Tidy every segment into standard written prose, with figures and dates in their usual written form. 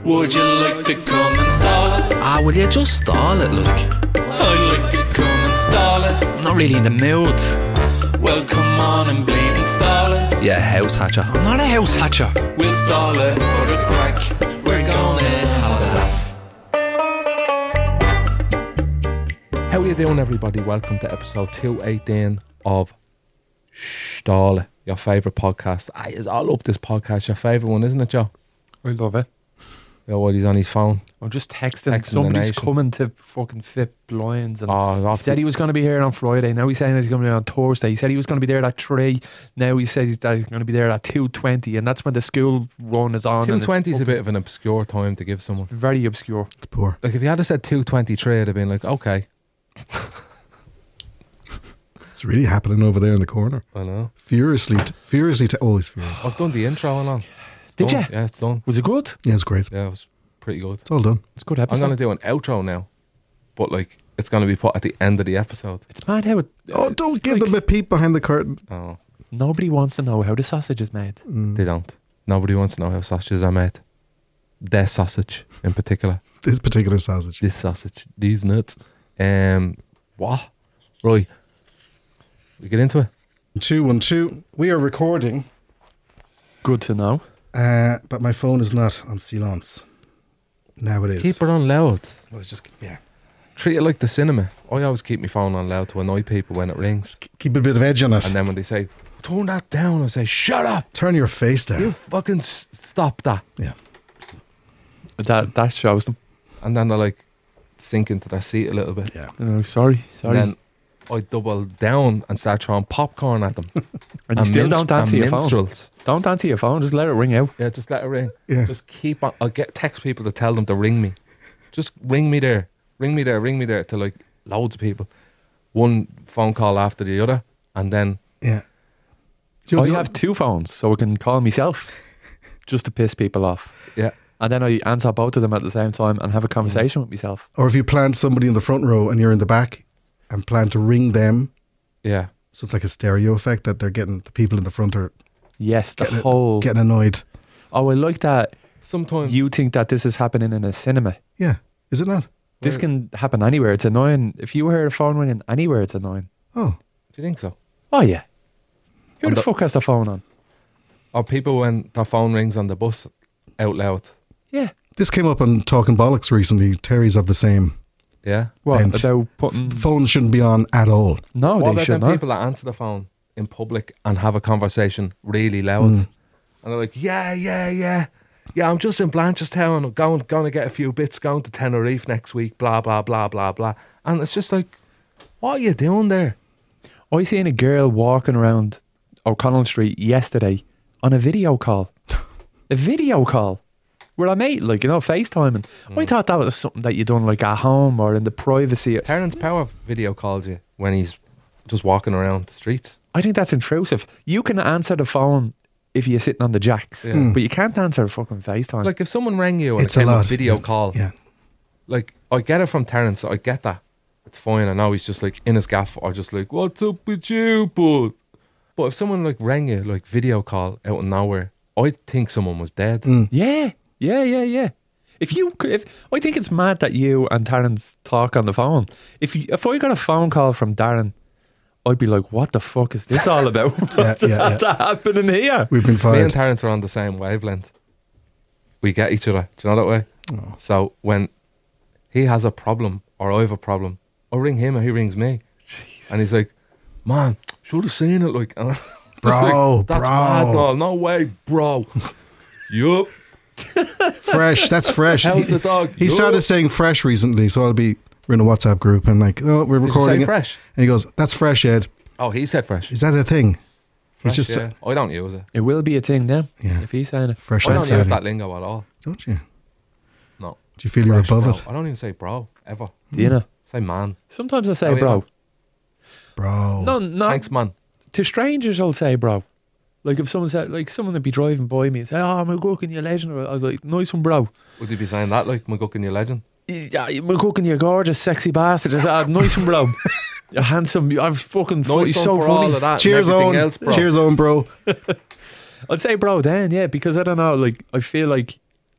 Would you like to come and stall it? Ah, will you just stall it, look? I'd like to come and stall it. I'm not really in the mood. Well, come on and bleed and stall it. Yeah, house hatcher. I'm not a house hatcher. We'll stall it for the crack. We're gonna have a laugh. How are you doing, everybody? Welcome to episode 218 of Stall, your favourite podcast. I love this podcast. Your favourite one, isn't it, Joe? I love it. Yeah, well, he's on his phone. I'm just texting the somebody's nation. coming to fucking fit blinds, and Oh, he said he was going to be here on Friday. Now he's saying he's going to be on Thursday. He said he was going to be there at 3. Now he says that he's going to be there at 2:20, and that's when the school run is on. 2:20 is a bit of an obscure time to give someone. very obscure. It's poor. Like, if you had said 2:23, I'd have been like, okay. It's really happening over there in the corner. I know. Furiously, always furious. I've done the intro and all. It's Did done. you? Yeah, it's done. Was it good? Yeah, it's great. Yeah, it was pretty good. It's all done. It's a good I'm episode. going to do an outro now, but like, it's going to be put at the end of the episode. It's mad how it. Oh, it's don't give like them a peep behind the curtain. Oh, Nobody wants to know how the sausage is made. they don't. Nobody wants to know how sausages are made. Their sausage, in particular. This particular sausage. This sausage, these nuts. What? Right. We get into it. 212. We are recording, Good to know. but my phone is not on silence. Now it is. Keep it on loud. Well, it's just Treat it like the cinema. I always keep my phone on loud to annoy people when it rings. keep a bit of edge on it. And then when they say, turn that down, I say, shut up. Turn your face down. You fucking stop that. Yeah. That shows them. And then they like sink into their seat a little bit. Yeah. No, sorry. And then I double down and start throwing popcorn at them. And you still don't answer and your phone. minstrels. Don't answer your phone. Just let it ring out. Yeah, just let it ring. Yeah. Just keep on. I'll text people to tell them to ring me. Just ring me there. Ring me there. Ring me there to like loads of people. One phone call after the other. And then Yeah. Do you I know- have 2 phones, so I can call myself just to piss people off. yeah. And then I answer both of them at the same time and have a conversation with myself. Or if you plant somebody in the front row and you're in the back and plan to ring them, Yeah. so it's like a stereo effect that they're getting, the people in the front are Yes, the Getting it- whole. getting annoyed. Oh, I like that. Sometimes. You think that this is happening in a cinema. Yeah. Is it not? This Where- can happen anywhere. It's annoying. If you hear a phone ringing anywhere, it's annoying. Oh. Do you think so? Oh, yeah. Who On the the- fuck has the phone on? Or people when their phone rings on the bus out loud. Yeah. This came up on Talking Bollocks recently. Terry's of the same. Yeah. What? Bent. About putting. Phones shouldn't be on at all. No, What they about should them not. people that answer the phone in public and have a conversation really loud? And they're like, yeah, I'm just in Blanchardstown. I'm going to get a few bits, going to Tenerife next week, blah, blah, blah, blah, blah. And it's just like, what are you doing there? I seen a girl walking around O'Connell Street yesterday on a video call. A video call. Where I made, like, you know, FaceTiming. I thought that was something that you done like at home or in the privacy. Terence Power video calls you when he's just walking around the streets. I think that's intrusive. You can answer the phone if you're sitting on the jacks, Yeah. but you can't answer a fucking FaceTime. Like, if someone rang you and It's it a came a lot. video Yeah. call, Yeah. like, I get it from Terence. I get that. It's fine. I know he's just like in his gaff or just like, what's up with you, bud? But if someone like rang you, like video call out of nowhere, I think someone was dead. Yeah. If I think it's mad that you and Terence talk on the phone. If I got a phone call from Darren, I'd be like, what the fuck is this all about? What's yeah. happening here? We've been Me and fired. Terence are on the same wavelength. We get each other. Do you know that way? Oh. So when he has a problem or I have a problem, I ring him or he rings me. And he's like, man, should have seen it. Like, and I'm just Bro, like, that's bro. mad. No way, bro. Yup. Fresh. That's fresh. How's the dog? He Yup. started saying fresh recently, so we're in a WhatsApp group and like, oh, we're Did you recording say it. fresh? And he goes, that's fresh, Ed. Oh, he said fresh. Is that a thing? Fresh, He's just yeah. I don't use it. It will be a thing now. Yeah. If he's saying it. fresh I don't outside. use that lingo at all. Don't you? No. Do you feel you're Fresh, above bro. it? I don't even say bro, ever. Do you know? Say man. Sometimes I say Oh, yeah. bro. Bro. No. Thanks, man. To strangers, I'll say bro. Like if someone said, like someone would be driving by me and say, "Oh, I'm cooking you legend," or I was like, "Nice one, bro." Would you be saying that like McGuckin, you legend? Yeah, I'm cooking you gorgeous, sexy bastard. I said, "Nice one, bro." You're handsome. I'm fucking funny. Nice one So for all funny. of that. Cheers, and everything Owen. else, bro. Cheers, Owen, bro. I'd say bro then, yeah, because I don't know. Like I feel like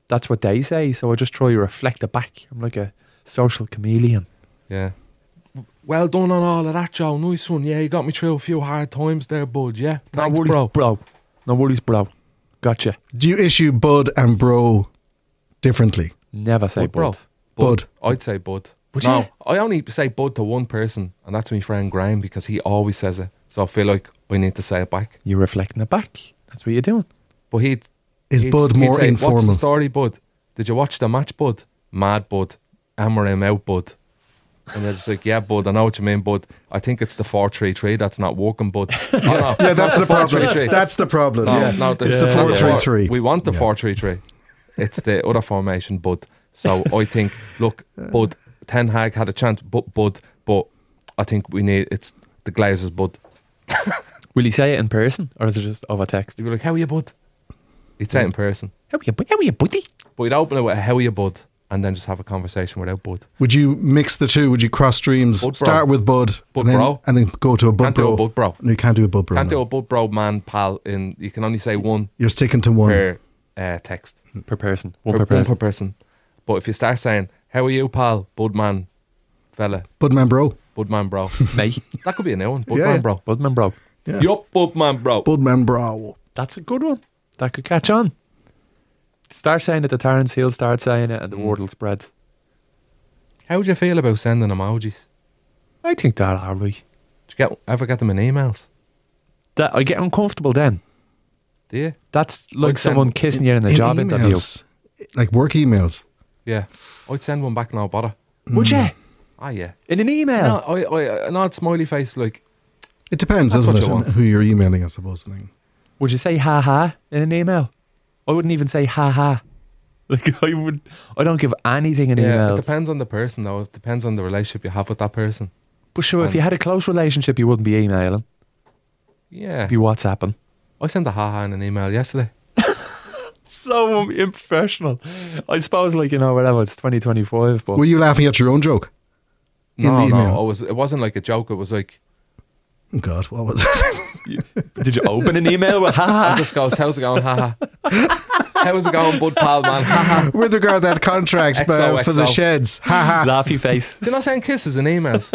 That's what they say. So I just try to reflect it back. I'm like a social chameleon. Yeah. Well done on all of that, Joe. Nice one. Yeah, you got me through a few hard times there, bud. Yeah. Thanks, no worries, bro. No worries, bro. Gotcha. Do you issue bud and bro differently? Never say Bud, bro. bud. Bud. I'd say bud. Would no, you? I only say bud to one person, and that's my friend Graham, because he always says it. So I feel like I need to say it back. You're reflecting it back. That's what you're doing. But he'd Bud more say, informal? What's the story, bud? Did you watch the match, bud? Mad, bud. Hammer him out, bud. And they're just like, yeah, bud, I know what you mean, bud. I think it's the 4-3-3 that's not working, bud. Yeah, that's the problem. 4-3-3. That's the problem. No, yeah. no, it's the Yeah. 4-3-3. We want the Yeah. 4-3-3. It's the other formation, bud. So I think, look, bud, Ten Hag had a chance, bud, but I think it's the Glazers, bud. Will he say it in person or is it just over text? You'd be like, how are you, bud? He'd say it in person. How are you, buddy? But he'd open it with, how are you, bud? And then just have a conversation without bud. Would you mix the two? Would you cross streams? Bud, bro. Start with bud, Bud, and, then, bro. and then go to a bud Can't bro. do a bud, bro. No, you can't do a bud bro. Can't do no. a bud, bro, man, pal. You can only say one You're sticking to one. per text. Per person. Or One per person. person. But if you start saying, how are you, pal? Bud man, fella. Bud man bro. Bud man, bro. Mate. That could be a new one. Bud Yeah. man, bro. Budman, bro. Yeah. Yup, bud man, bro. Bud man bro. That's a good one. That could catch on. Start saying it to Terence, he'll start saying it and the word will spread. How would you feel about sending emojis? I think that's alright. Did you ever get them in emails? That I get uncomfortable then. Do you? That's like I'd send- someone kissing you in a In job interview. emails, like work emails. Yeah. I'd send one back, no bother. Would you? Ah, yeah. In an email? No, I an odd smiley face, like, It depends, That's doesn't what it? you want. Who you're emailing, I suppose. Thing. Would you say ha ha in an email? I wouldn't even say ha ha. Like I don't give anything in yeah, emails. it depends on the person, though. It depends on the relationship you have with that person. But sure, if you had a close relationship, you wouldn't be emailing. Yeah. Be WhatsApping. I sent a haha in an email yesterday. So improfessional. I suppose, like, you know, whatever, it's 2025, but Were you laughing at your own joke? In No, the email? no, it wasn't like a joke. It was like, Oh God, what was it? did you open an email with ha I ha? just goes, how's it going, haha? How's it going, bud pal, man? Haha. With regard to that contract XOXO. for the sheds. Ha ha. Laughy face. Do you not send kisses in emails?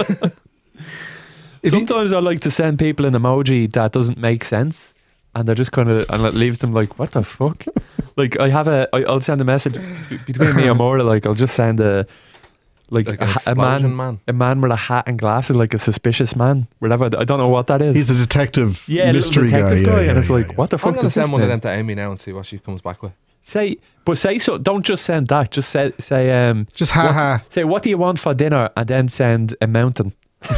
Sometimes I like to send people an emoji that doesn't make sense, and they're just kind of, and it leaves them like, what the fuck? Like I'll send a message between me and Maura. Like I'll just send a Like an explosion man. a man with a hat and glasses, like a suspicious man, whatever. I don't know what that is. He's a detective, yeah, a little mystery detective guy, Yeah, and it's yeah, like, yeah. what the I'm fuck going to does this send one of mean? them to Amy now and see what she comes back with. Say so. Don't just send that. Just say Just ha ha. say what do you want for dinner, and then send a mountain.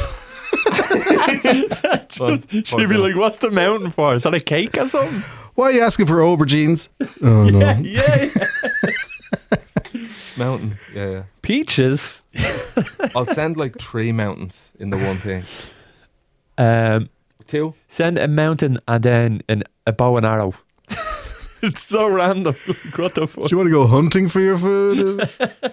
She'd be like, what's the mountain for? Is that a cake or something? Why are you asking for aubergines? Oh no. Yeah. Mountain. Yeah. Peaches. I'll send like 3 mountains in the one thing. 2? Send a mountain and then a bow and arrow. It's so random. What the fuck? Do you want to go hunting for your food?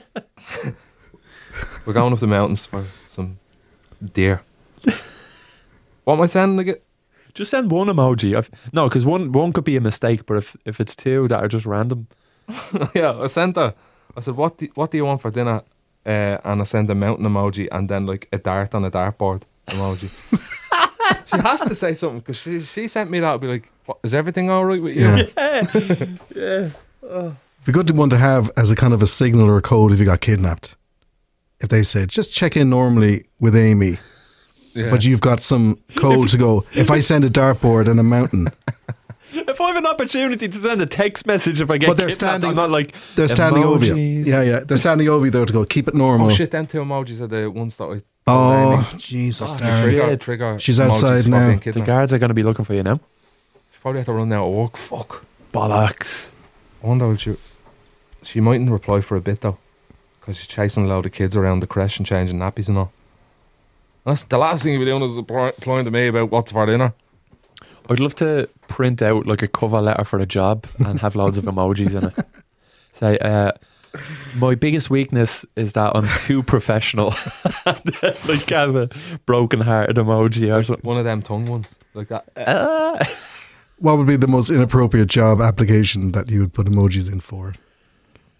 We're going up the mountains for some deer. What am I sending again? Just send one emoji. No, because one could be a mistake, but if it's 2 that are just random. Yeah, I sent her. I said, what do you want for dinner? And I sent a mountain emoji and then like a dart on a dartboard emoji. She has to say something because she sent me that. I'll be like, what, is everything all right with you? Yeah. Be good one to have as a kind of a signal or a code if you got kidnapped. If they said, just check in normally with Amy, Yeah. but you've got some code to go. If I send a dartboard and a mountain, If I have an opportunity to send a text message if I get But they're kidnapped, standing- I'm not like, they're standing over you. emojis. Yeah, they're standing over you there to go. Keep it normal. Oh shit, them 2 emojis are the ones that I Oh, Jesus. Oh, Darren. Yeah. trigger. She's emojis outside for now. being The kidnapped. guards are going to be looking for you now. She probably have to run out of work. Fuck. Bollocks. I wonder would she mightn't reply for a bit though, because she's chasing a load of kids around the creche and changing nappies and all. That's the last thing you'll be doing is applying to me about what's for dinner. I'd love to print out like a cover letter for a job and have loads of emojis in it. Say, my biggest weakness is that I'm too professional. Like have a broken hearted emoji or something. One of them tongue ones like that. What would be the most inappropriate job application that you would put emojis in for?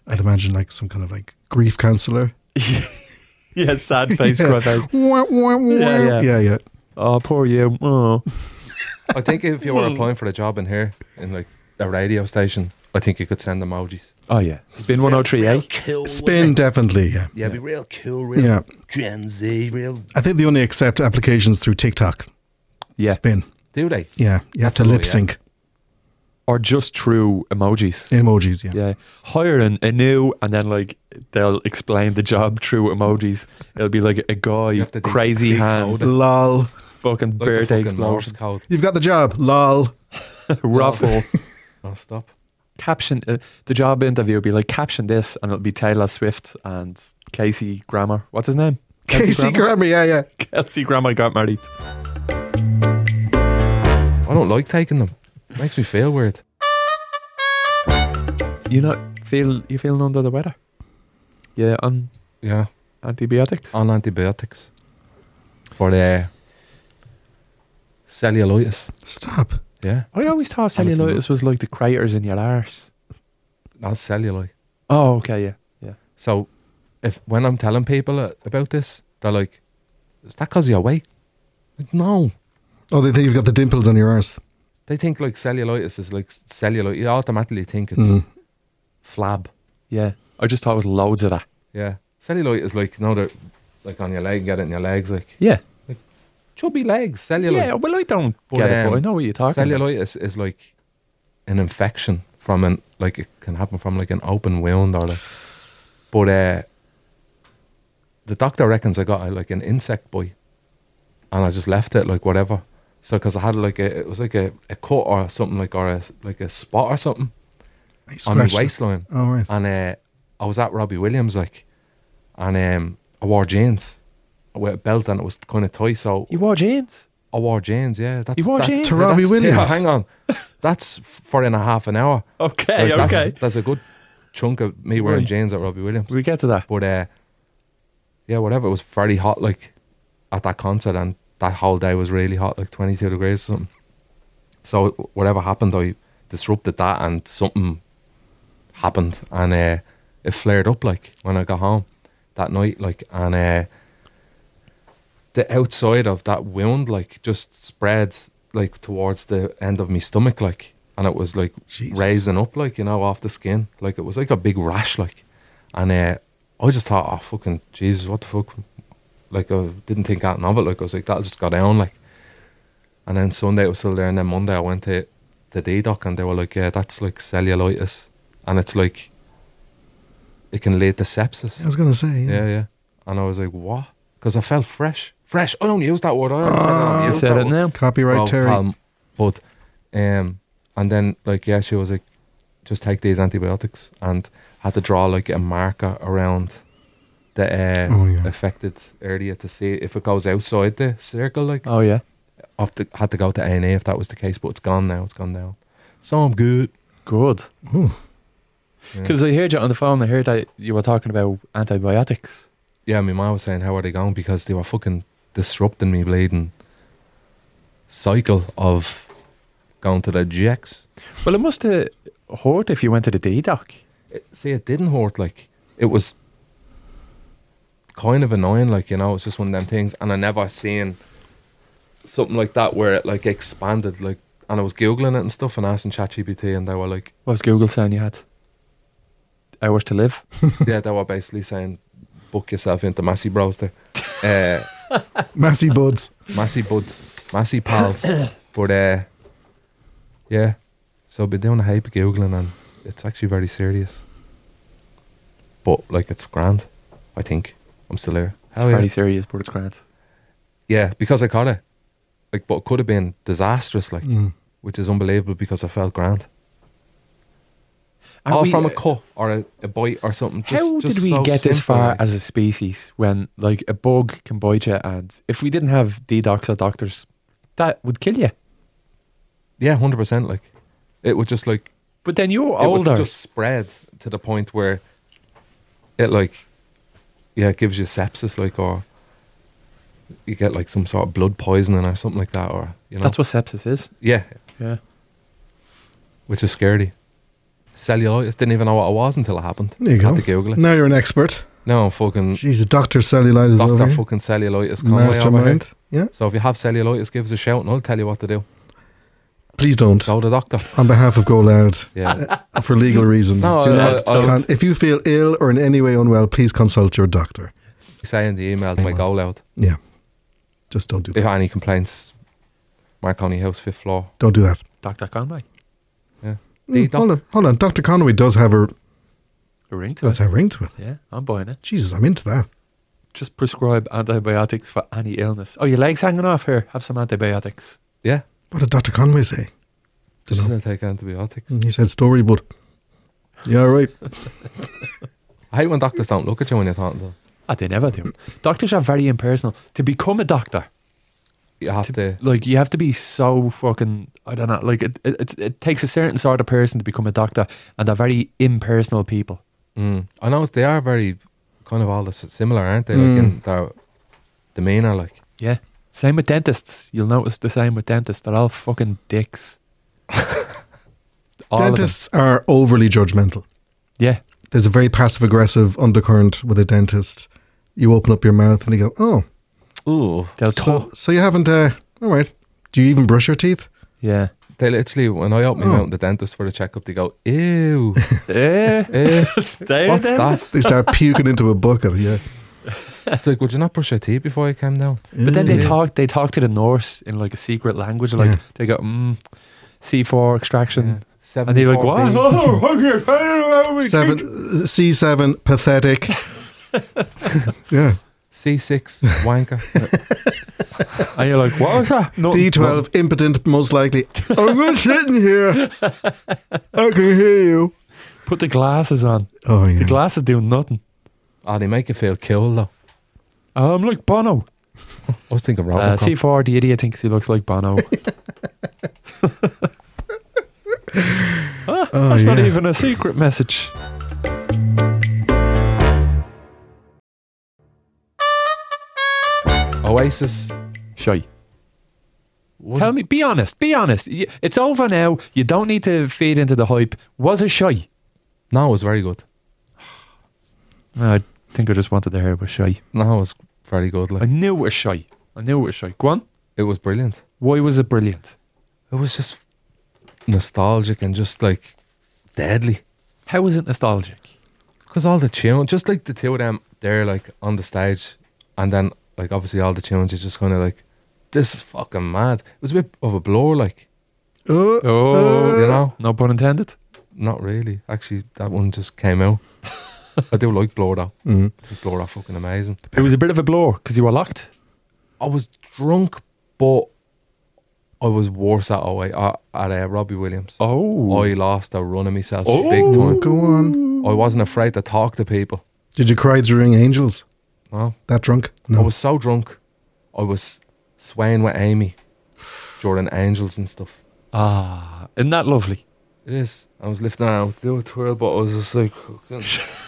I'd imagine like some kind of like grief counselor. Yeah, sad face, cry face. Yeah. Yeah. Oh, poor you. Oh. I think if you were applying for a job in here, in like a radio station, I think you could send emojis. Oh, yeah. Spin 103, eh? Cool. Spin, definitely, yeah. Yeah, be real cool, real Yeah. Gen Z, real. I think they only accept applications through TikTok. Yeah. Spin. Do they? Yeah. You have to Cool, lip sync Or just through emojis. emojis, yeah. Yeah. Hire a new, and then like they'll explain the job through emojis. It'll be like a guy, have to crazy hands, decode Lol. fucking Like the birthday fucking Morse explosions, code. You've got the job. Lol. ruffle. Oh, stop. Caption the job interview will be like, caption this, and it'll be Taylor Swift and Casey Grammer. What's his name? Casey Grammer, yeah. Kelsey Grammer got married. I don't like taking them. Makes me feel weird. You feeling under the weather? Yeah, on Yeah, antibiotics. on antibiotics for the cellulitis. Stop. Yeah, I always thought cellulitis was like the craters in your arse. that's cellulite. Oh, okay, yeah. So, when I'm telling people about this, they're like, "Is that because of your weight?" Like, no. Oh, they think you've got the dimples on your arse. They think like cellulitis is like cellulite. You automatically think it's flab. Yeah, I just thought it was loads of that. Yeah, cellulite is like, they're like on your leg, get it in your legs, like Yeah. chubby legs. Cellulite. Yeah, well, I don't But, get it, but I know what you're talking about. Cellulitis is like an infection from like it can happen from like an open wound or like. But the doctor reckons I got like an insect bite, and I just left it like whatever. So because I had like it was like a cut or something like, or like a spot or something You on my scratched it. waistline, Oh, right. and I was at Robbie Williams like, and I wore jeans with a belt and it was kind of tight, so You wore jeans? I wore jeans. Yeah, that's You wore jeans? To Robbie that's- Williams? Yeah, hang on, that's for in a half an hour. Okay, Like, okay. That's a good chunk of me wearing Right. jeans at Robbie Williams. We get to that. But yeah, whatever. It was very hot, like at that concert, and that whole day was really hot, like 22 degrees or something. So whatever happened, I disrupted that, and something happened, and it flared up like when I got home that night, like, and the outside of that wound like just spread like towards the end of my stomach, like, and it was like Jesus. raising up, like, off the skin, like it was like a big rash, like, and I just thought, oh fucking Jesus, what the fuck, like I didn't think anything of it, like I was like, that'll just go down, like, and then Sunday it was still there, and then Monday I went to the D-doc and they were like, yeah, that's like cellulitis, and it's like it can lead to sepsis. I was going to say, yeah. Yeah. And I was like, what? Because I felt fresh. I don't use that word. I already said I don't You use said that it word. now. Copyright Terry. But and then like, yeah, she was like, just take these antibiotics, and had to draw like a marker around the affected area to see if it goes outside the circle, like. Oh, yeah. Had to go to A&E if that was the case, but it's gone now. It's gone down. So I'm good. Good. Ooh. Because I heard you on the phone, I heard that you were talking about antibiotics. Yeah, my mum was saying, how are they going? Because they were fucking disrupting me bleeding cycle of going to the GX. Well, it must have hurt if you went to the D-doc. See, it didn't hurt. Like, it was kind of annoying. Like, it's just one of them things. And I never seen something like that where it like expanded. Like, and I was Googling it and stuff and asking ChatGPT, and they were like, What was Google saying you had? Hours to live? yeah, they were basically saying, book yourself into Massey Bros there. Massey buds. Massey buds, Massey pals. But yeah, so I've been doing a heap of Googling, and it's actually very serious. But like, it's grand, I think. I'm still here. It's very serious, but it's grand. Yeah, because I caught it. Like, but it could have been disastrous, like, which is unbelievable because I felt grand. Are All we- from a cut or a bite or something. How Just did we so get this simple, far like. as a species when, like, a bug can bite you, and if we didn't have D-docs or doctors, that would kill you? Yeah, 100%. Like, it would just like But then you're it older. would just spread to the point where it like, yeah, it gives you sepsis, like, or you get like some sort of blood poisoning or something like that, or That's what sepsis is. yeah, Yeah. which is scary. cellulitis. Didn't even know what it was until it happened. There you Had go. to Google it. Now you're an expert. No, I'm fucking Jeez, Dr. Cellulitis over Dr. here. fucking cellulitis Conway over here. Mastermind. Yeah. So if you have cellulitis, give us a shout and I'll tell you what to do. Please don't. Go to the doctor. On behalf of Go Loud, Yeah. for legal reasons. No, do I- not. I- If you feel ill or in any way unwell, please consult your doctor. Say in the email to my Go Loud. Yeah. Just don't do If you that. have any complaints, Marconi House, 5th floor. Don't do that. Dr. Conway. Hold on. Dr. Conway does have a A ring to does it. have a ring to it. Yeah, I'm buying it. Jesus, I'm into that. Just prescribe antibiotics for any illness. Oh, your leg's hanging off here. Have some antibiotics. Yeah. What did Dr. Conway say? Just Dunno. to take antibiotics. He said story, but yeah, all right. I hate when doctors don't look at you when you're talking to them. Ah, they never do. Doctors are very impersonal. To become a doctor, You have to. like, you have to be so fucking, I don't know, like, it takes a certain sort of person to become a doctor, and they're very impersonal people. I know they are very kind of all similar, aren't they? Like in their demeanour, like. Yeah. Same with dentists. You'll notice the same with dentists. They're all fucking dicks. All Dentists are overly judgmental. of them. Yeah. There's a very passive aggressive undercurrent with a dentist. You open up your mouth and they go, "Oh, Ooh. They'll so, talk. so you haven't? All right. Do you even brush your teeth?" Yeah. They literally, when I open my mouth to the dentist for the checkup, they go, ew. Stay What's there. that? They start puking into a bucket. Yeah. It's like, would you not brush your teeth before you came down? But then they Yeah. talk to the nurse in like a secret language. Like Yeah. they go, C4 extraction. Yeah. And they're like, what? 74B. Seven C7 pathetic. Yeah. C6 wanker. And you're like, what was that? No, D12 impotent, most likely. I'm not sitting here. I can hear you. Put the glasses on. Oh yeah. The glasses do nothing. Oh, they make you feel cool though. I'm like Bono. I was thinking Robocop. C4, the idiot, thinks he looks like Bono. That's not yeah. even a secret message. Oasis. Shy. Was Tell me, be honest. Be honest. It's over now. You don't need to feed into the hype. Was it shy? No, it was very good. I think I just wanted to hear it was shy. No, it was very good. I Like, knew it was shy. Go on. it was brilliant. Why was it brilliant? It was just nostalgic and just like deadly. How was it nostalgic? Because all the tunes, just like the two of them, they're like on the stage, and then like obviously all the tunes, you just kind of like, this is fucking mad. It was a bit of a blur, like, Oh, you know? No pun intended. Not really. Actually, that one just came out. I do like Blur though. mhm. I think Blur are fucking amazing. It was a bit of a blur because you were locked. I was drunk, but I was worse at Robbie Williams. Oh. I lost a run of myself Oh. big time. Go on. I wasn't afraid to talk to people. Did you cry during Angels? No. That drunk? I No. was so drunk. I was swaying with Amy during Angels and stuff. Ah, isn't that lovely? It is. I was lifting her out to do a twirl, but I was just like, fucking,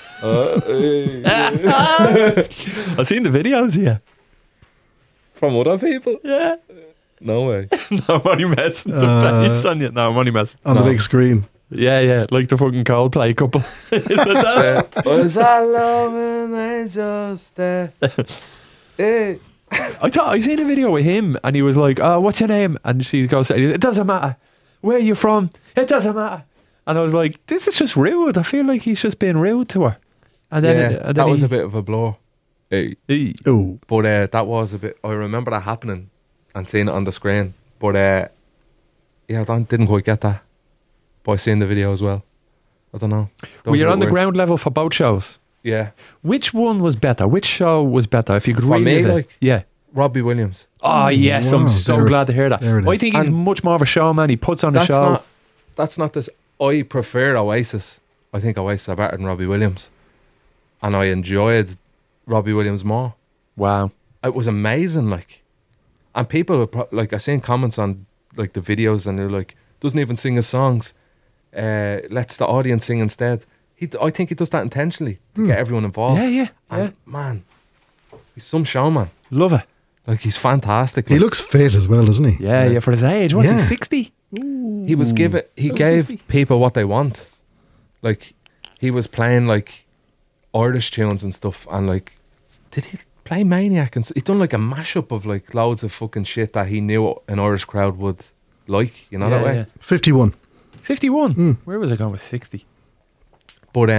I've seen the videos, yeah. from other people? Yeah. No way. No, I'm only messing the face on you. No, I'm only messing. On the No. big screen. Yeah, yeah, like the fucking Coldplay couple. Was I loving angels there? Hey. I seen a video with him and he was like, what's your name? And she goes, it doesn't matter. Where are you from? It doesn't matter. And I was like, this is just rude. I feel like he's just being rude to her. And then, Yeah, that was a bit of a blow. He, Oh. But that was a bit. I remember that happening and seeing it on the screen. But yeah, I didn't quite get that. But I seen the video as well. I don't know. were you Those are on the weird. ground level for both shows? Yeah, Which one was better? Which show was better? If you could For me, relive it. like- Yeah. Robbie Williams. Oh, yes. wow. I'm so There- glad to hear that. there it I is. think he's And much more of a showman. He puts on a show. That's not this. I prefer Oasis. I think Oasis are better than Robbie Williams, and I enjoyed Robbie Williams more. Wow. It was amazing, like, and people were like, I seen comments on like the videos, and they're like, doesn't even sing his songs. Lets the audience sing instead. I think he does that intentionally to get everyone involved. Yeah, yeah. And man, he's some showman. Love it. Like, he's fantastic. He like. looks fit as well, doesn't he? Yeah, for his age. What's he, Yeah. 60? He was he Oh, gave 60. people what they want. Like, he was playing like Irish tunes and stuff, and like, did he play Maniac? And he'd done like a mashup of like loads of fucking shit that he knew an Irish crowd would like, you know, that way. 51. 51. Where was I going with 60? But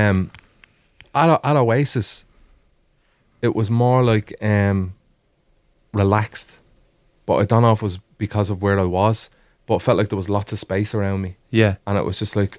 at Oasis, it was more like relaxed. But I don't know if it was because of where I was, but it felt like there was lots of space around me. Yeah. And it was just like,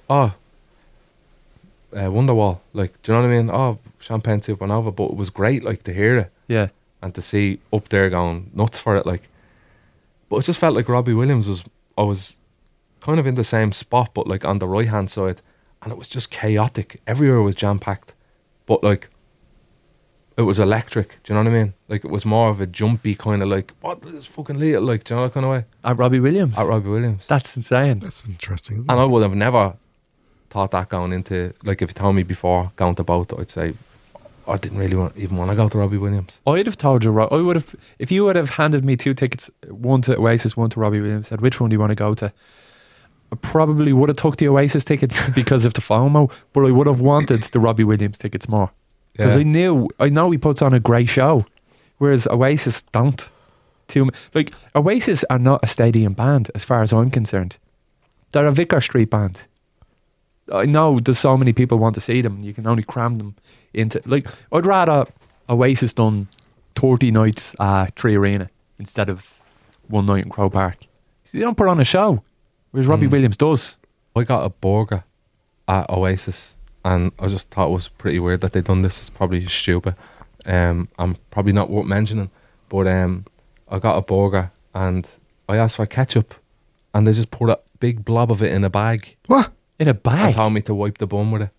Wonderwall. Like, do you know what I mean? Oh, Champagne Supernova. But it was great, like, to hear it Yeah. and to see up there going nuts for it. Like, but it just felt like Robbie Williams I was kind of in the same spot, but like on the right hand side, and it was just chaotic. Everywhere was jam packed, but like, it was electric. Do you know what I mean? Like, it was more of a jumpy kind of like, what is fucking little, like, do you know that kind of way? At Robbie Williams. At Robbie Williams. That's insane. That's interesting. Isn't And it? I would have never thought that going into, like, if you told me before going to both, I'd say I didn't really even want to go to Robbie Williams. I'd have told you, I would have, if you would have handed me 2 tickets, one to Oasis, one to Robbie Williams, said, which one do you want to go to? I probably would have took the Oasis tickets because of the FOMO, but I would have wanted the Robbie Williams tickets more. Because I know he puts on a great show, whereas Oasis don't. Like, Oasis are not a stadium band, as far as I'm concerned. They're a Vicar Street band. I know there's so many people want to see them. You can only cram them into, like, I'd rather Oasis done 30 nights at Tree Arena instead of one night in Croke Park. See, they don't put on a show, whereas Robbie Williams does. I got a burger at Oasis, and I just thought it was pretty weird that they'd done this. It's probably stupid. I'm probably not worth mentioning, but I got a burger and I asked for ketchup, and they just put a big blob of it in a bag What? In a and bag. told me to wipe the bum with it.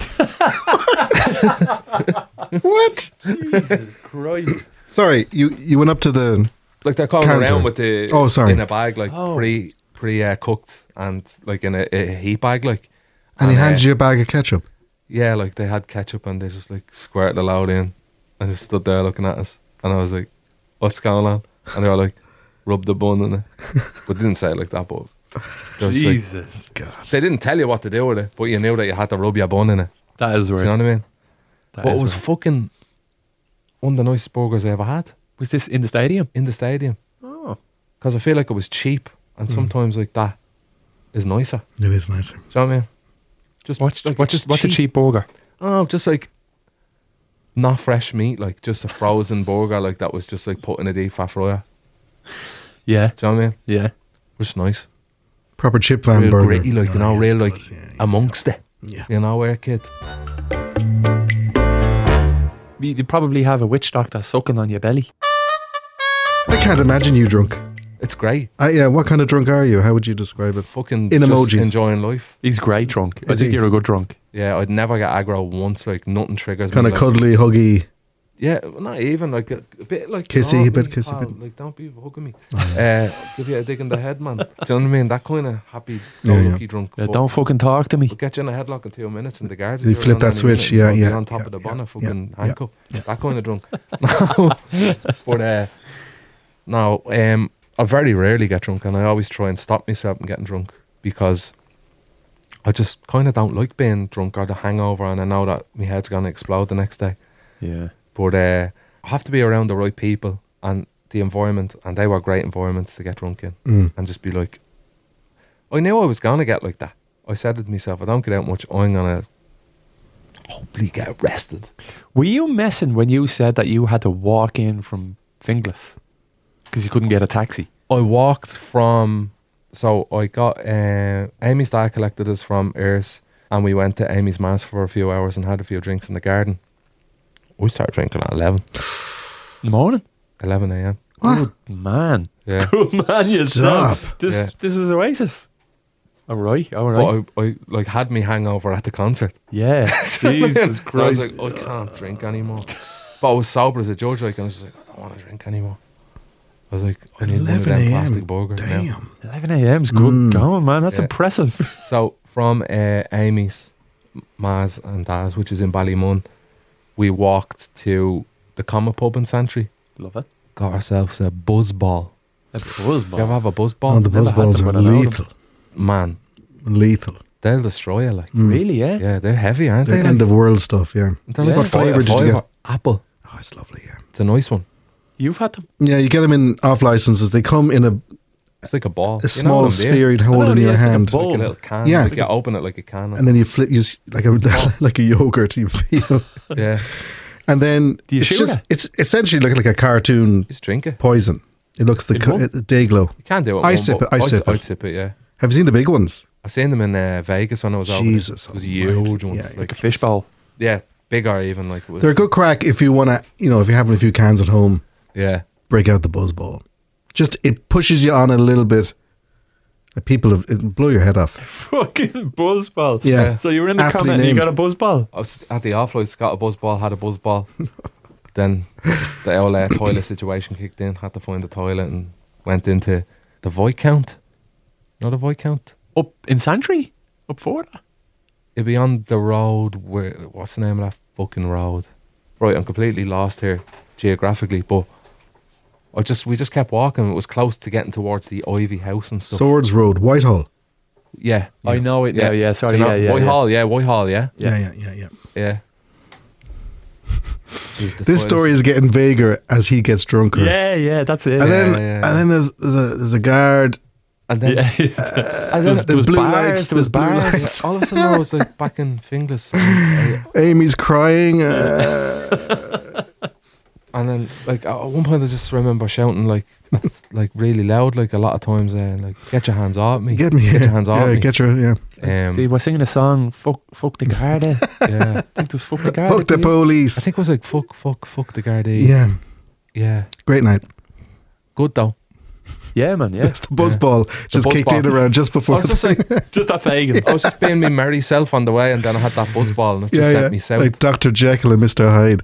What? Jesus Christ. Sorry, you went up to the... Like, they're coming Counter. around with the Oh, sorry. in a bag, like pre cooked, and like in a heat bag, like. And he handed you a bag of ketchup. Yeah, like they had ketchup and they just like squirted a load in and just stood there looking at us, and I was like, "What's going on?" And they were like, "Rub the bun in it," but they didn't say it like that. But they was like- Jesus. God. they didn't tell you what to do with it, but you knew that you had to rub your bun in it. That is Do weird. you know what I mean? That But is it was weird. fucking one of the nicest burgers I ever had Was this in the stadium? in the stadium, Oh. because I feel like it was cheap, and sometimes like that is nicer. It is nicer. Do you know what I mean? Just What's like, what's, just what's a cheap burger? Oh, just like not fresh meat, like just a frozen burger, like that was just like put in a deep fat fryer. Yeah. Do you know what I mean? Yeah. Which is nice. Proper chip van Real burger. gritty, like, you know, yeah, real it's like good, yeah, amongst it. yeah. You know, where kid. You probably have a witch doctor sucking on your belly. I can't imagine you drunk. It's great. Yeah, what kind of drunk are you? How would you describe it? Fucking In just emojis. enjoying life. He's great drunk. I Is think he? you're a good drunk. Yeah, I'd never get aggro once. Like nothing triggers Kind me. of like, cuddly, huggy. Yeah, not even like a bit like Kissy, oh, a bit me, kissy, pal, bit. like don't be hugging me. Give you a dig in the head, man. Do you know what I mean? That kind of happy, Yeah, lucky drunk. Yeah, But don't fucking talk to me. we'll get you in a headlock in 2 minutes, and the guards. You will be flip around that any switch, minute, yeah, you'll be yeah, on top yeah, of the yeah, bonnet, fucking yeah, handcuff. That kind of drunk. No, I very rarely get drunk, and I always try and stop myself from getting drunk because I just kind of don't like being drunk or the hangover, and I know that my head's gonna explode the next day. Yeah. But I have to be around the right people and the environment, and they were great environments to get drunk in, and just be like, I knew I was gonna get like that. I said it to myself, I don't get out much, I'm gonna hopefully get arrested. Were you messing when you said that you had to walk in from Finglas because you couldn't get a taxi? I walked from, so I got Amy's dad collected us from Ayers, and we went to Amy's mass for a few hours and had a few drinks in the garden. We started drinking at 11 In the morning? 11 a.m. Good man. Yeah. Good man, you Stop. son. This Yeah. this was Oasis. All right, all right. But I like had me hangover at the concert. Yeah. Jesus And I Christ. was like, I can't drink anymore. But I was sober as a judge, like, and I was just like, I don't want to drink anymore. I was like, I need one of 11 them a.m. plastic burgers now. Damn. 11 a.m.'s good going, man. That's Yeah. impressive. So from Amy's, Ma's and Dad's, which is in Ballymun, we walked to the Comet Pub in Santry. Love it. Got ourselves a buzz ball. That was Do you ever have a buzz Oh, ball? the Never buzz had balls them, are but I know them. lethal. Man, Lethal. they'll destroy you. Like, Really, yeah. yeah, they're heavy, aren't The they? end of world stuff, yeah. They're Yeah. like What flavour did you get? Apple. Oh, it's lovely, yeah. It's a nice one. You've had them. Yeah, you get them in off licenses. They come in a It's like a ball. small what I'm saying? sphere you'd hold know, in yeah, your it's like a hand. bowl. Like a little can. Yeah. Like you open it like a can. And then you flip, like a yogurt. You feel, yeah. and then Do you it's chew just it? it's essentially like a cartoon Just drink it. poison. It looks the In one? day glow. You can't do it. I one, sip but it, I sip it. I'd sip it, yeah. Have you seen the big ones? I seen them in Vegas when I was over. Jesus, It was almighty. huge ones. Yeah, like A fish bowl. Yeah, bigger even. Like it was. They're a good crack if you want to, if you're having a few cans at home, Yeah. break out the buzz ball. Just it pushes you on a little bit. Like people have it'll blow your head off. Fucking buzzball. Yeah. So you were in the Aptly comment and you named. got a buzzball. I was at the off-lights, got a buzz ball, had a buzz ball. Then the old toilet situation kicked in. Had to find the toilet and went into the Viscount. Not a Viscount. Up in Santry? Up for that? It'd be on the road where. What's the name of that fucking road? Right, I'm completely lost here geographically, but we just kept walking. It was close to getting towards the Ivy House and stuff. Swords Road, Whitehall. Yeah. I know it now, yeah. Sorry, Do you know yeah. Whitehall, yeah, Whitehall, yeah. Yeah. Yeah. Jeez, the This toilets- story is getting vaguer as he gets drunker. Yeah, that's it. And then, yeah. and then there's a guard. And then, Yeah. and then There's blue bars, lights. there was There's blue bars. lights. all of a sudden I was like back in Finglas. And Amy's crying. then like at one point I just remember shouting like really loud, like a lot of times, like get your hands off me. Get me. Get your hands off Yeah, me. get your yeah. They were singing a song, fuck the Garda. Yeah. I think it was fuck the Garda. Fuck the I police. think it was like fuck the Gardaí. Yeah, Yeah. great night. Good though. Yeah, man, yeah. That's the buzz ball just buzz kicked ball. in around just I before. was just like Just at Fagan's. I was just being me merry self on the way, and then I had that buzz ball and it just sent me south. like Dr. Jekyll and Mr. Hyde.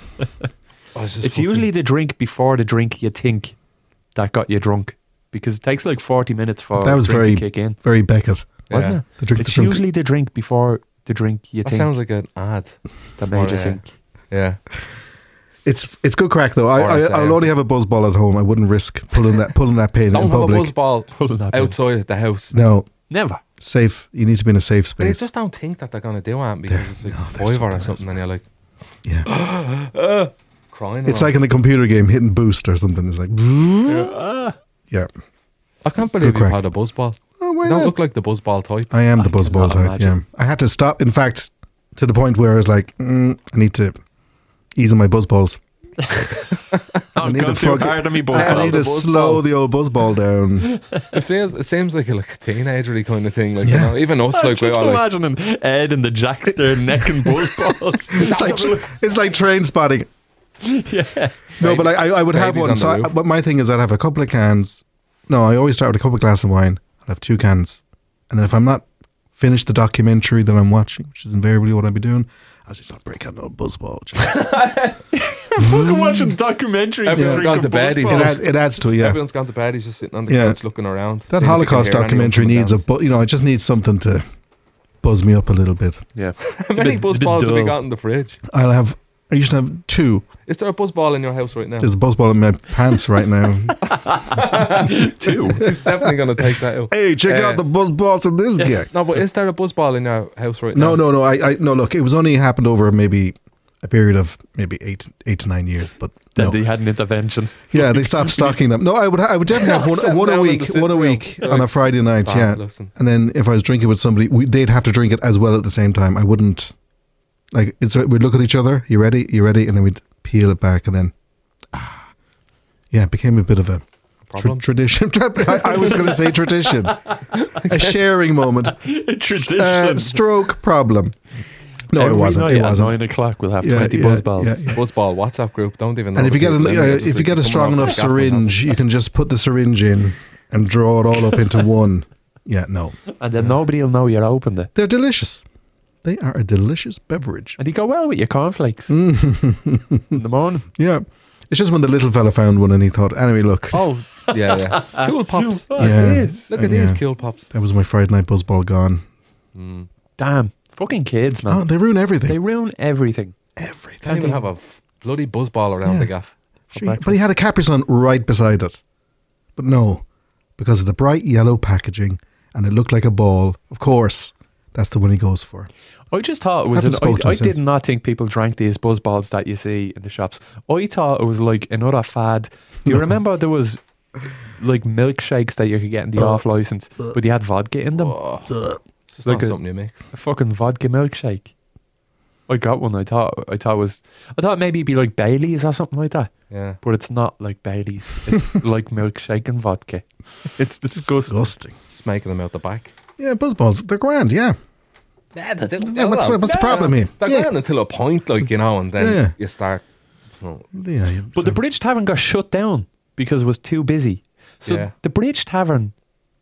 I was just It's fucking- usually the drink before the drink you think that got you drunk. Because it takes like 40 minutes for That was the drink very to kick in. Very Beckett. Wasn't Yeah. it? The drink It's the drunk. usually the drink before the drink you That think sounds like an ad. that made you or, think. Yeah. It's good crack though. Or I say I'll only have a buzz ball at home. I wouldn't risk pulling that pin Don't in have a public. buzz ball Pulling that in. outside the house. No, Never. safe. You need to be in a safe But I space. just don't think that they're gonna do it because it's like no, there's fiver or something something, and you're like Yeah, crying. it's or- like in a computer game hitting boost or something. It's like yeah. I can't believe Good you've crack. had a buzz ball. Oh, why You don't not? look like the buzz ball type. I am the I buzz ball cannot type. Yeah, imagine. I had to stop. In fact, to the point where I was like, I need to ease on my buzz balls. I'm need going to too fucking- hard on me buzz I ball. need to buzz slow balls. the old buzz ball down. It seems like a teenagery kind of thing. Like Yeah. you know, even us, I'm like we're just all like, imagining Ed and the Jackster necking buzz balls. It's like train spotting. Yeah. No, but I would have Babies one. on So the roof. but my thing is I'd have a couple of cans. No, I always start with a couple of glasses of wine. I'd have 2 cans. And then if I'm not finished the documentary that I'm watching, which is invariably what I'd be doing, I'll just break out a little buzz ball. Fucking watching documentaries. Everyone and gone drinking to bed, buzz he's balls. It adds to it, yeah. everyone's gone to bed. He's just sitting on the Yeah. couch looking around. That seeing if he can Holocaust hear anyone documentary coming needs down. I just need something to buzz me up a little bit. Yeah. How many bit- buzz it's a bit balls have you dull. got in the fridge? I used to have 2. Is there a buzz ball in your house right now? There's a buzz ball in my pants right now. 2. He's definitely going to take that out. Hey, check out the buzz balls in this guy. No, but is there a buzz ball in your house right now? No. No, look, it was only happened over maybe a period of maybe 8 to 9 years, but Then no. they had an intervention. Yeah, they stopped stocking them. No, I would definitely have Sit one a down in week, the sitting one a room. week You're on a like, Friday night. "Ah, Yeah, listen." and then if I was drinking with somebody, they'd have to drink it as well at the same time. I wouldn't like we'd look at each other. You ready? You ready? And then we'd peel it back, and then yeah, it became a bit of a Problem? tradition. I was going to say tradition, a sharing moment, Tradition. stroke problem. No, Every it wasn't. night It at wasn't. 9 o'clock we'll have Yeah, 20 yeah, buzz balls. yeah. Buzz ball WhatsApp group. Don't even know. And if you the get people in there, just if you like get a coming strong off enough the gaff and syringe, you can just put the syringe in and draw it all up into one. Yeah, no, And then nobody will know you opened it. they're delicious. They are a delicious beverage. And they go well with your cornflakes in the morning. Yeah, it's just when the little fella found one and he thought, anyway, look, Oh, yeah. Cool pops. Oh, Yeah. it is. Look at Yeah. these cool pops. that was my Friday night buzzball gone. Damn. Fucking kids, man. Oh, they ruin everything. They ruin everything. everything. Can't even have a bloody buzz ball around Yeah. the gaff. But he had a Capri Sun right beside it. But no, because of the bright yellow packaging and it looked like a ball. Of course, that's the one he goes for. I just thought it was. Haven't spoke to I him since. did not think people drank these buzzballs that you see in the shops. I thought it was like another fad. Do you remember there was like milkshakes that you could get in the off license, but they had vodka in them? Oh, it's just Like not a- something you mix. A fucking vodka milkshake. I got one. I thought maybe it'd be like Bailey's or something like that, Yeah. but it's not like Bailey's. It's like milkshake and vodka. It's disgusting. Disgusting. Just making them out the back. Yeah, buzzballs, they're grand, yeah. Yeah, they do. Yeah, what's the problem here? They're Yeah. grand until a point, like, you know, and then Yeah. you start. You know, Yeah, But the Bridge Tavern got shut down because it was too busy. So Yeah. the Bridge Tavern,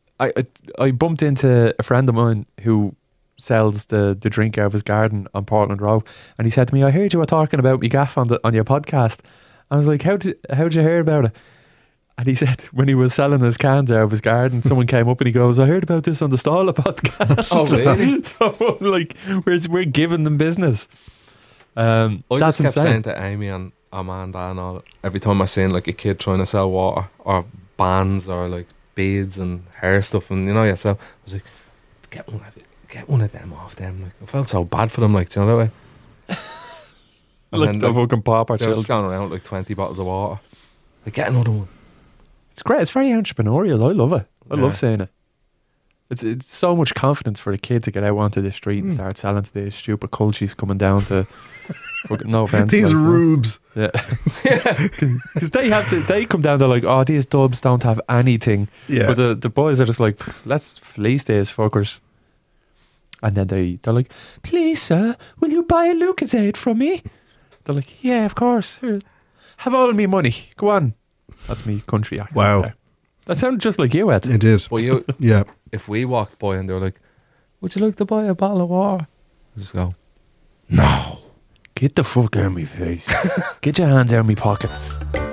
I bumped into a friend of mine who sells the drink out of his garden on Portland Road, and he said to me, "I heard you were talking about me gaff on your podcast." I was like, "How'd you hear about it?" And he said when he was selling his cans out of his garden, someone came up and he goes, "I heard about this on the Stalla podcast." Oh, really? So I'm like, we're giving them business. I That's just kept insane. saying to Amy and Amanda and all, every time I seen like a kid trying to sell water or bands or like beads and hair stuff, and you know yourself, I was like, get one of them off them. Like, I felt so bad for them, like, do you know that way? And Like then, the fucking pauper they're just children. going around with like 20 bottles of water. Like, get another one. It's great. It's very entrepreneurial. I love it. I Yeah. love seeing it. It's so much confidence for a kid to get out onto the street and start selling to these stupid cultures coming down to. No offense. These like, rubes. Yeah. Because they come down, they're like, oh, these dubs don't have anything. Yeah. But the boys are just like, let's fleece these fuckers. And then they're like, please, sir, will you buy a Lucozade from me? They're like, yeah, of course. Here, have all me money. Go on. That's me country accent. Wow. There. That sounded just like you, Ed. It is. But you, Yeah. if we walked by and they were like, would you like to buy a bottle of water? I just go, no. Get the fuck out of my face. Get your hands out of my pockets.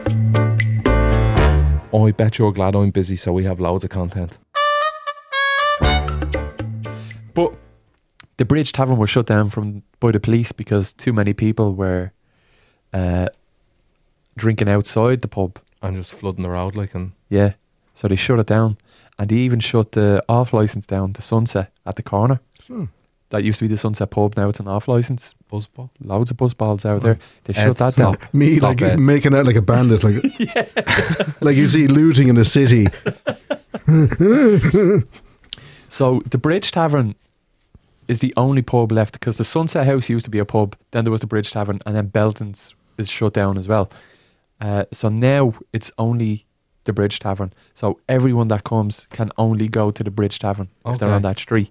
I bet you're glad I'm busy, so we have loads of content. But the Bridge Tavern was shut down by the police because too many people were drinking outside the pub. And just flooding the road, like, and Yeah. So they shut it down. And they even shut the off license down to Sunset at the corner. That used to be the Sunset pub. Now it's an off license. buzzball. Loads of buzzballs out there. They shut that stop. down. Me Stop like it. making out like a bandit, like like you see looting in the city. So the Bridge Tavern is the only pub left because the Sunset House used to be a pub. Then there was the Bridge Tavern, and then Belton's is shut down as well. So now it's only the Bridge Tavern. So everyone that comes can only go to the Bridge Tavern if they're Okay. on that street,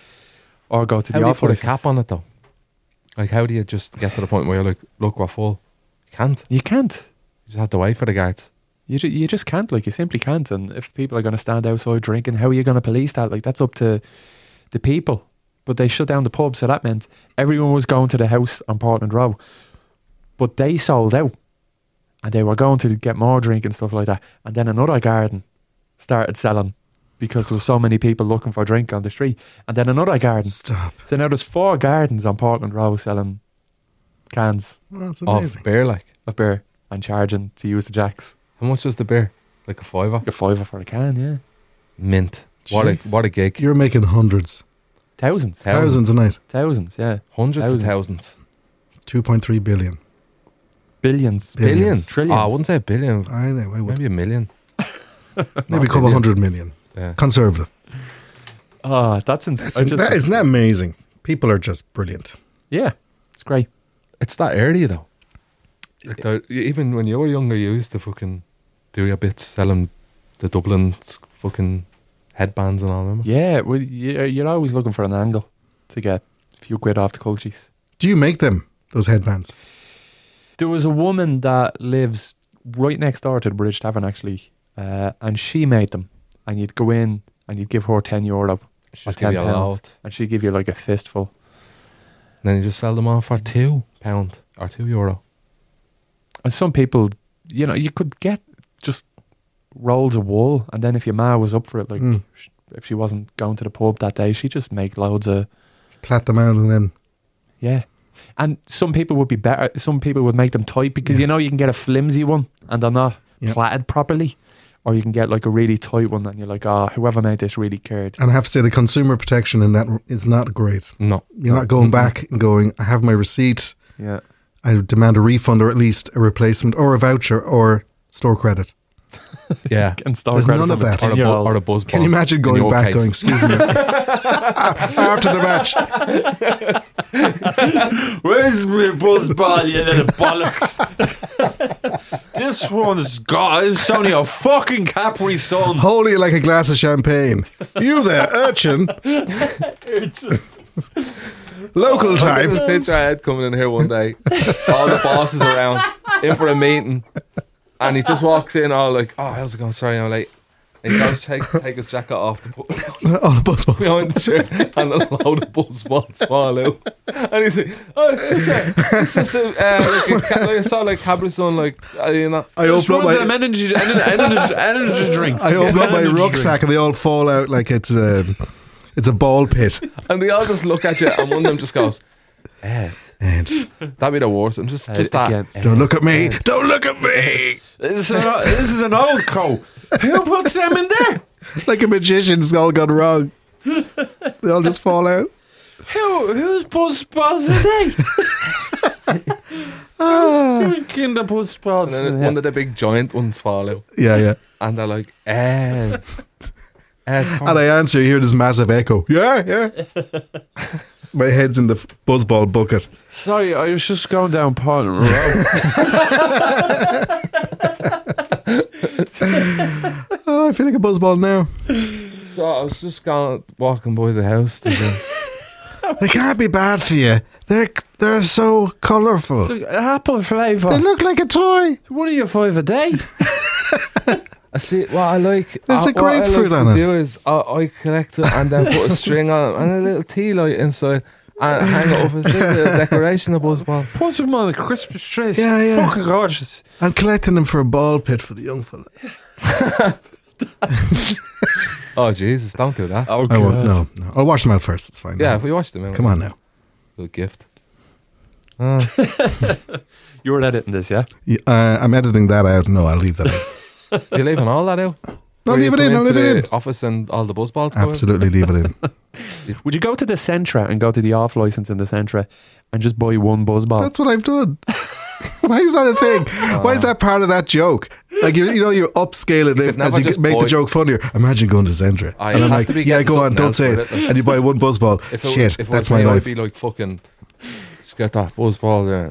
or go to How the do you off put a license. cap on it though? Like, how do you just get to the point where you're like, look, we're full? You can't. You can't. You just have to wait for the guards. You just can't. Like, you simply can't. And if people are going to stand outside drinking, how are you going to police that? Like, that's up to the people. But they shut down the pub, so that meant everyone was going to the house on Portland Row. But they sold out, and they were going to get more drink and stuff like that. And then another garden started selling because there was so many people looking for drink on the street. And then another garden. Stop. So now there's 4 gardens on Portland Row selling cans That's Of amazing. beer, like. of beer and charging to use the jacks. How much was the beer? Like a $5? Like a $5 for a can, yeah. Mint. Jeez. What a gig. You're making hundreds, Thousands. thousands a night. Thousands, yeah. Hundreds of Thousands. thousands. 2.3 billion. Billions. Billions. Billions. Trillions. Oh, I wouldn't say a billion. I know. I would. Maybe a million. Maybe a couple hundred million. Yeah. Conservative. Oh, that's insane. Isn't that amazing? People are just brilliant. Yeah, it's great. It's that early though. Like even when you were younger, you used to fucking do your bits selling the Dublin fucking headbands and all, remember? Yeah, well, you're always looking for an angle to get a few quid off the cultures. Do you make them, those headbands? There was a woman that lives right next door to the Bridge Tavern, actually, and she made them. And you'd go in and you'd give her €10 or Just give you a £10, load. and she'd give you like a fistful. And then you just sell them off for £2 or €2. And some people, you know, you could get just rolls of wool, and then if your ma was up for it, like if she wasn't going to the pub that day, she'd just make loads of. Plat them out and then Yeah. And some people would be better. Some people would make them tight because, you know, you can get a flimsy one and they're not Yeah. plaited properly. or you can get like a really tight one, and you're like, whoever made this really cared. And I have to say, the consumer protection in that is not great. No. You're not going back and going, I have my receipt, Yeah. I demand a refund or at least a replacement or a voucher or store credit. Yeah. And store There's credit none of from a that. Or a, 10-year-old. or a buzz Can you ball imagine in going your back case. going, excuse me, after the match? Where's my buzz ball, you little bollocks? This one's got, it's only a fucking Capri Sun. Hold it like a glass of champagne. You there, urchin. Local There's time. a picture I had coming in here one day. All the bosses around, in for a meeting, and he just walks in all like, "Oh, how's it going? Sorry, I'm late." And he goes to take his jacket off to put Oh, the buzz ball. behind the chair, and a load of buzz balls fall out. And he's like, "Oh, it's just like I saw like Capri Sun, like you know." I open up my energy drinks. I open up my Energy rucksack and they all fall out like it's a ball pit. And they all just look at you, and one of them just goes, "Ed, And that'd be the worst." And just that. again. don't look at me. Don't look at me. This is an old coat. Who puts them in there? Like a magician's all gone wrong. They all just fall out. Who's buzz balls today? Who's drinking the buzz balls? And then one of the big giant ones fall out, Yeah. and they're like, "Ed, Ed." And I answer, you hear this massive echo. Yeah. My head's in the buzzball bucket. Sorry, I was just going down Parliament Road. Oh, I feel like a buzzball now. So I was just walking by the house. They can't be bad for you. They're so colourful. Apple They flavour. look like a toy. What are you, 5 a day? I see what I like. There's a what I grapefruit like on to it. do is I collect it and then put a string on it and a little tea light inside and hang it up as a decoration of buzzballs. Put them on a Christmas tree. It's Yeah. fucking gorgeous. I'm collecting them for a ball pit for the young fella. Oh Jesus! Don't do that. Oh, I won't. No. I'll wash them out first. It's fine. Yeah, if we watched them, Come on now. little gift. You're editing this, yeah? I'm editing that out. No, I'll leave that out. You leaving all that out? No, Where you leave it come in. I'll into leave it the in. office and all the buzzballs. go in? Absolutely leave it in. Would you go to the Centra and go to the off license in the Centra and just buy one buzzball? That's what I've done. Why is that a thing? Why is that part of that joke? Like you upscale it could never as you just make the buy- joke funnier. Imagine going to Zentra, I and I'm have like, to be yeah, getting go on, something don't else say with it. it. And you buy one buzzball. If it, Shit, if it that's was my me, life. I'd be like fucking. Just get that buzzball there,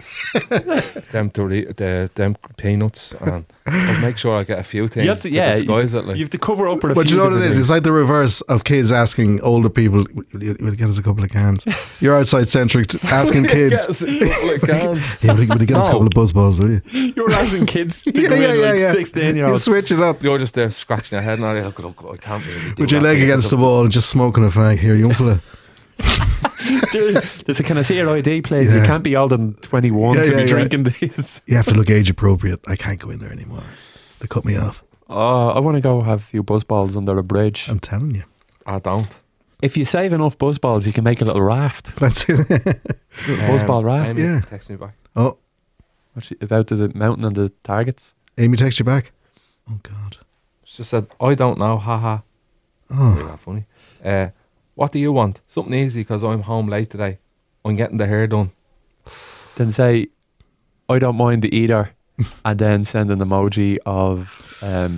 them peanuts, and I'll make sure I get a few things You have to, yeah, disguise it. Like, you have to cover up with a But few you know what it different is? things. It's like the reverse of kids asking older people, "Will you get us a couple of cans?" You're outside Centric asking kids, Get us a couple of cans. "Yeah, will you get us a No. couple of buzzballs, will you?" You're asking kids to Yeah, go yeah, in like yeah. 16 year You olds. switch it up You're just there scratching your head, and I can't really do with your that leg for you. against the wall and just smoking a fag. Here, young fella. There's a can I see your ID, please? Yeah. You can't be older than 21 Yeah, to yeah, be yeah. drinking these. You have to look age appropriate. I can't go in there anymore. They cut me off. Oh, I want to go have a few buzzballs under a bridge. I'm telling you. I don't. If you save enough buzzballs, you can make a little raft. That's it. Buzzball raft. Amy, Yeah. text me back. Oh, What's it about the mountain and the targets? Amy text you back. Oh God. She just said, "I don't know, haha." Really Oh, that funny. What do you want? Something easy because I'm home late today. I'm getting the hair done. Then say, I don't mind the either, and then send an emoji of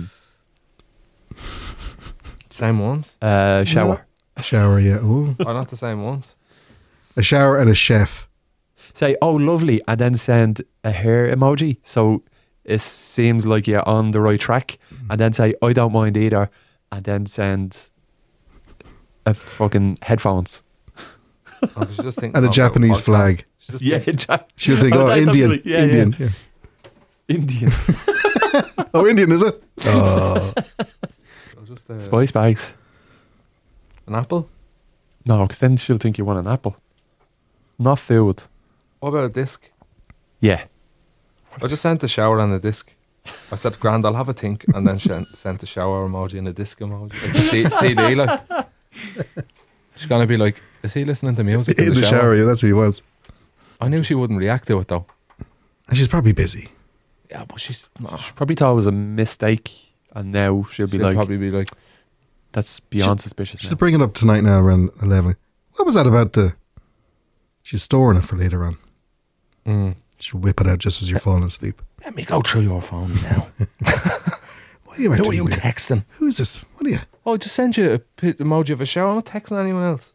Same ones? shower. a shower. Yeah. Oh, Or not the same ones? a shower and a chef. Say, oh, lovely, and then send a hair emoji. So it seems like you're on the right track. And then say, I don't mind either, and then send a fucking headphones. Oh, she's just thinking And a about Japanese podcast. flag. She's just Yeah, thinking- She'll think, Oh, oh, that Indian, definitely- yeah, Indian. Yeah. Indian. Oh, Indian, is it? Oh, just, Spice bags. an apple? No, because then she'll think you want an apple. Not food. What about a disc? Yeah. I just sent a shower and a disc. I said, "Grand, I'll have a think," and then sent a shower emoji and a disc emoji. Like the CD, like. She's gonna be like, "Is he listening to music in the shower. Yeah, that's what he wants. I knew she wouldn't react to it though. And she's probably busy. Yeah, but she's. Nah. She probably thought it was a mistake And now she'll be She'll like, probably be like, that's beyond suspicious She'll now. bring it up tonight now around 11. What was that about the... She's storing it for later on. She'll whip it out just as you're falling asleep. let me go through your phone now. What are you Who are actually you doing? texting? Who's this? What are you... Oh, just send you a emoji of a shower. I'm not texting anyone else.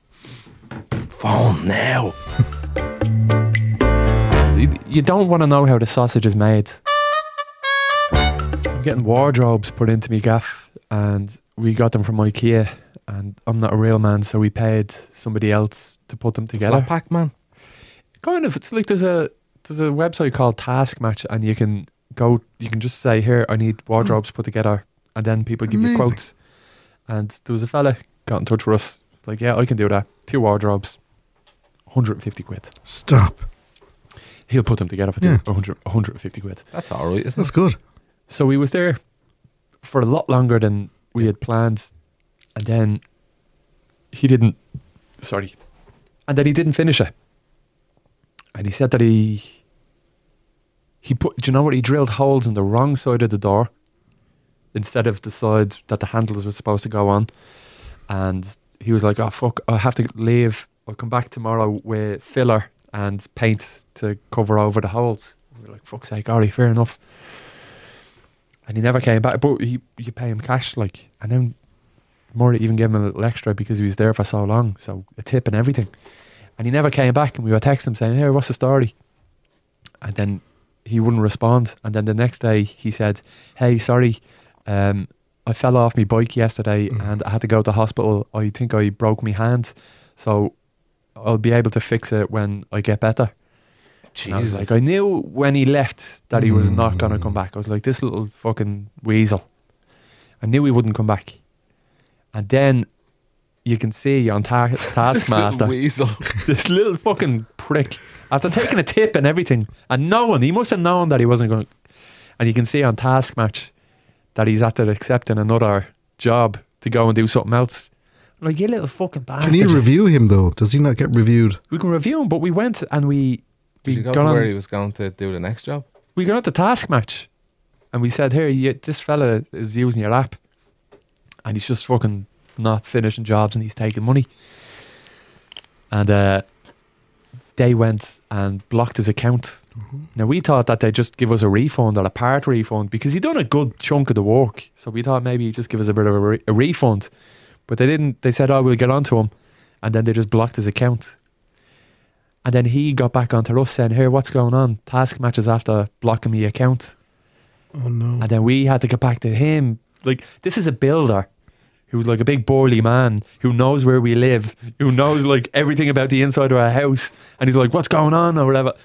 Phone now. You don't want to know how the sausage is made. I'm getting wardrobes put into me gaff, and we got them from IKEA, and I'm not a real man, so we paid somebody else to put them together. Flat pack, man. Kind of. It's like there's a website called Task Match, and you can just say, here, I need wardrobes put together, and then people give you Amazing. quotes. And there was a fella got in touch with us, like, yeah, I can do that. 2 wardrobes, 150 quid. Stop. He'll put them together for Yeah. 150 quid. That's all right, isn't That's good. So we was there for a lot longer than we had planned, and then he didn't finish it. And he said that he put, do you know what, he drilled holes in the wrong side of the door instead of the side that the handles were supposed to go on. And he was like, oh fuck, I have to leave, I'll come back tomorrow with filler and paint to cover over the holes. We were like, fuck's sake, alright, fair enough. And he never came back, but you pay him cash, like, and then Murray even gave him a little extra because he was there for so long, so a tip and everything. And he never came back, and we were texting him saying, hey, what's the story? And then he wouldn't respond. And then the next day he said, hey, sorry, I fell off my bike yesterday and I had to go to hospital. I think I broke my hand, so I'll be able to fix it when I get better. And I was like, I knew when he left that he was not going to come back. I was like, this little fucking weasel. I knew he wouldn't come back. And then you can see on Taskmaster, weasel. this little fucking prick, after taking a tip and everything, and he must have known that he wasn't going to, and you can see on Task Match that he's after accepting another job to go and do something else. I'm like, you little fucking bastard. Can you review him though? Does he not get reviewed? We can review him, but we went and we Did you go got to on, where he was going to do the next job? we got on the Task Match, and we said, here, this fella is using your app, and he's just fucking not finishing jobs and he's taking money. And they went and blocked his account. Now we thought that they'd just give us a refund or a part refund because he'd done a good chunk of the work, so we thought maybe he'd just give us a bit of a refund, but they didn't. They said, oh, we'll get onto him, and then they just blocked his account. And then he got back onto us saying, here, what's going on? Task Match is after blocking me account. Oh no. And then we had to get back to him. Like, this is a builder who's like a big burly man who knows where we live, who knows like everything about the inside of our house, and he's like, what's going on or whatever.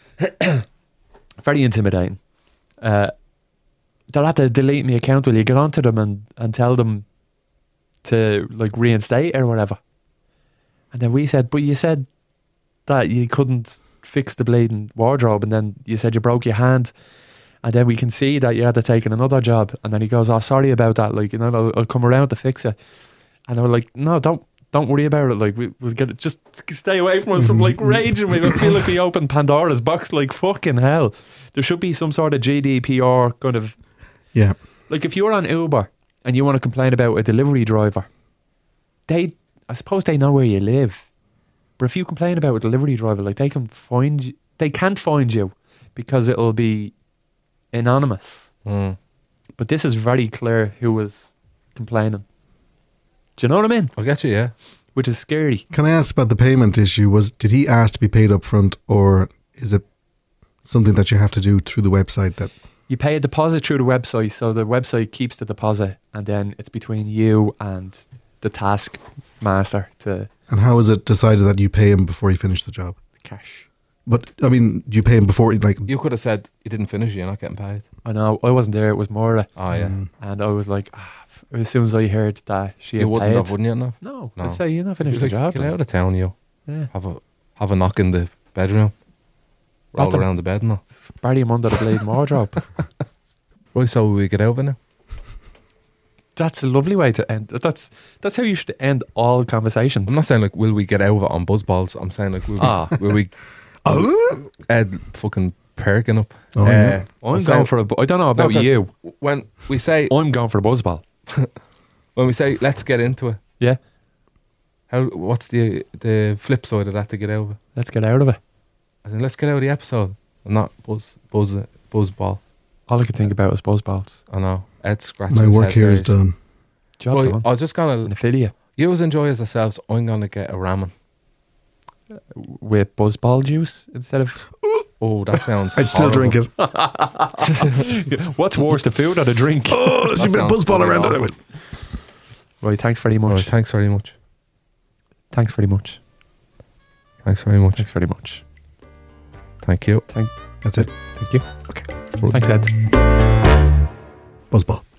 Very intimidating. They'll have to delete my account. Will you get onto them and tell them to like reinstate or whatever? And then we said, but you said that you couldn't fix the bleeding wardrobe, and then you said you broke your hand, and then we can see that you had to take in another job. And then he goes, oh, sorry about that, like, you know, I'll come around to fix it. And they were like, no, don't worry about it, like, we'll get it, just stay away from us. I'm like raging. We feel like we opened Pandora's box, like fucking hell. There should be some sort of GDPR kind of, Yeah. like, if you're on Uber and you want to complain about a delivery driver, I suppose they know where you live. But if you complain about a delivery driver, like, they can't find you because it'll be anonymous. But this is very clear who was complaining. Do you know what I mean? I'll get you, yeah. Which is scary. Can I ask about the payment issue? Did he ask to be paid up front, or is it something that you have to do through the website? That You pay a deposit through the website, so the website keeps the deposit, and then it's between you and the task master to and how is it decided that you pay him before you finish the job? cash. But I mean, do you pay him before, like? You could have said you didn't finish, you're not getting paid. I know, I wasn't there, it was Maura, Oh, yeah. and I was like, as soon as I heard that she You had wouldn't paid, have, wouldn't you? No. no, No. I'd say you're not finished You'd the be like, job. get out of town, you. Yeah. Have a knock in the bedroom. Roll Bathroom. around the bed and all. Bury him under the bleeding wardrobe. Right, so we get over now. That's a lovely way to end. That's how you should end all conversations. I'm not saying like will we get over on buzzballs. I'm saying like will we Ed fucking perking up. Oh, yeah. I'm so- going for a. I don't know about 'cause you. When we say I'm going for a buzzball. let's get into it, Yeah, what's the flip side of that to get out of it? let's get out of it. As in, let's get out of the episode. And not buzzball. All I can think about is buzzballs. I know. Ed scratching My his work head here there. is done. Job Right, done. I'm just An gonna. affiliate You enjoy as yourselves. I'm gonna get a ramen. with buzzball juice instead of. Oh, that sounds. I'd still horrible. drink it. What's worse, the food or the drink? Oh, there's a bit of sounds buzzball pretty around awful. it. Right, thanks very much. Right, thanks very much. Thanks very much. Thanks very much. Thanks very much. Thank you. That's it. Thank you. Okay. Thanks, Ed. Buzzball.